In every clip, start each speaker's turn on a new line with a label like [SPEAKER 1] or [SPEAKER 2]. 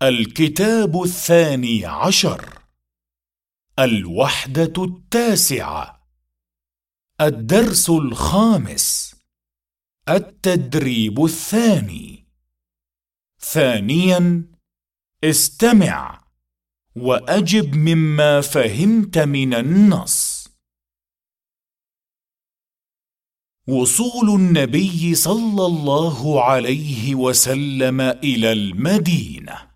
[SPEAKER 1] الكتاب 12، الوحدة 9، الدرس 5، التدريب 2. ثانياً، استمع وأجب مما فهمت من النص. وصول النبي صلى الله عليه وسلم إلى المدينة.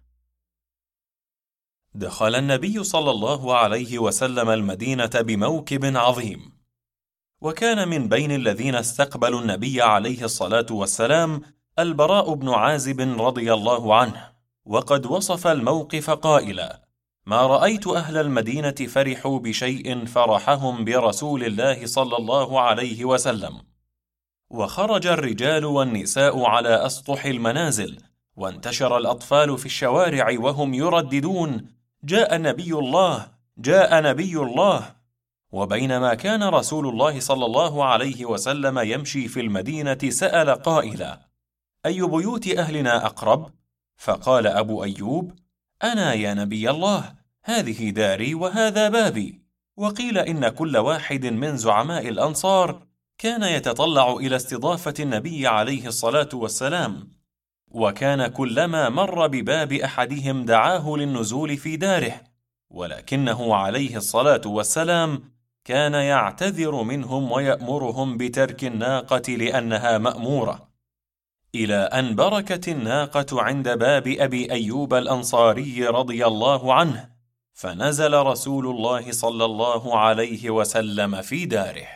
[SPEAKER 2] دخل النبي صلى الله عليه وسلم المدينة بموكب عظيم، وكان من بين الذين استقبلوا النبي عليه الصلاة والسلام البراء بن عازب رضي الله عنه، وقد وصف الموقف قائلا: ما رأيت أهل المدينة فرحوا بشيء فرحهم برسول الله صلى الله عليه وسلم. وخرج الرجال والنساء على أسطح المنازل، وانتشر الأطفال في الشوارع وهم يرددون: جاء نبي الله، جاء نبي الله. وبينما كان رسول الله صلى الله عليه وسلم يمشي في المدينة سأل قائلا: أي بيوت أهلنا أقرب؟ فقال أبو أيوب: أنا يا نبي الله، هذه داري وهذا بابي. وقيل إن كل واحد من زعماء الأنصار كان يتطلع إلى استضافة النبي عليه الصلاة والسلام، وكان كلما مر بباب أحدهم دعاه للنزول في داره، ولكنه عليه الصلاة والسلام كان يعتذر منهم ويأمرهم بترك الناقة لأنها مأمورة، إلى أن بركت الناقة عند باب أبي أيوب الأنصاري رضي الله عنه، فنزل رسول الله صلى الله عليه وسلم في داره.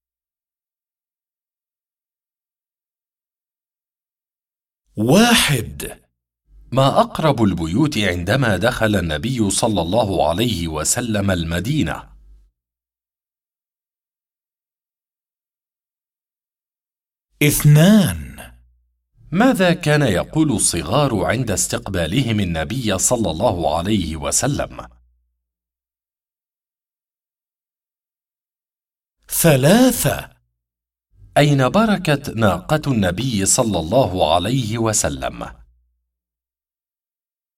[SPEAKER 1] 1.
[SPEAKER 3] ما أقرب البيوت عندما دخل النبي صلى الله عليه وسلم المدينة؟
[SPEAKER 1] 2.
[SPEAKER 3] ماذا كان يقول الصغار عند استقبالهم النبي صلى الله عليه وسلم؟
[SPEAKER 1] 3.
[SPEAKER 3] أين بركت ناقة النبي صلى الله عليه وسلم؟